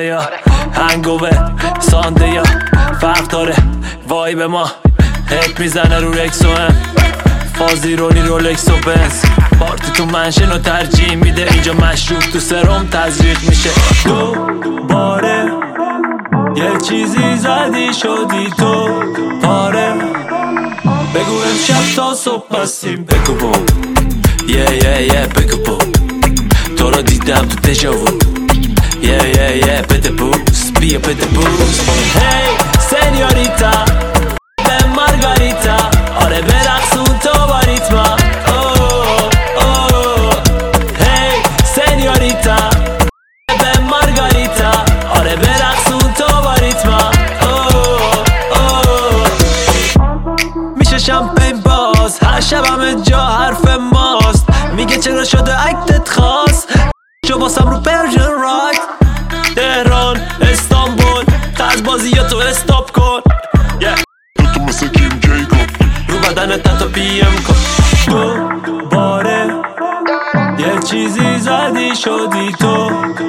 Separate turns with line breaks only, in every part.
یا هنگوور سانده یا فرق داره وای به ما هیت میزنه رو رکس و هم فازی رونی رولکس و بنز پارتی تو منشن و ترجیح میده اینجا مشروب تو سرم تزریق میشه دوباره یه چیزی زدی شدی تو پاره بگو امشب تا صبح هستیم بگو بوم یه بگو بوم تو رو دیدم تو دژاوو یه بده بوس بیا بده بوس هی سنیوریتا به مارگاریتا آره برقصون تو با ریتما هی سنیوریتا به مارگاریتا آره برقصون تو با ریتما میشه شمپین باز هر شب همه جا حرف ماست میگه چرا شده اکتت خاص جو باسم رو پرژن رایت تهران استانبول طرز بازیاتو استاپ کن
تو مثل کیم جیکو
رو بدنت تا پیم کن دوباره یه چیزی زدی شدی تو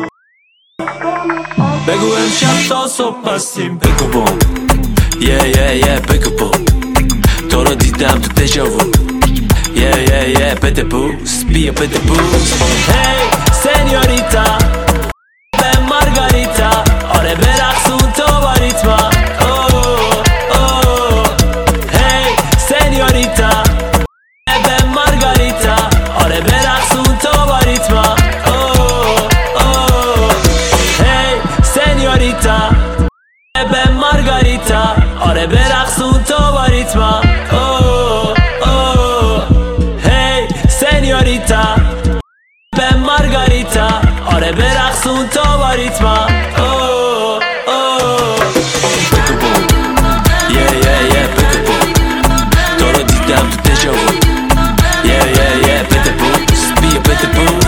بگو امشب تا صبح هستیم بگو بوم یه بگو بوم تو رو دیدم تو دژاوو یه بده بوس بیا بده بوس هی سنیوریتا به مارگاریتا آره برقصون تو با ریتما هی سنیوریتا به مارگاریتا آره برقصون تو با ریتما هی سنیوریتا به مارگاریتا آره برقصون تو با ریتما هی سنیوریتا به مارگاریتا آره برقصون تو با ریتما بگو بوم یه بگو بوم تو رو دیدم تو دژاوو یه بده بوس بیا بده بوس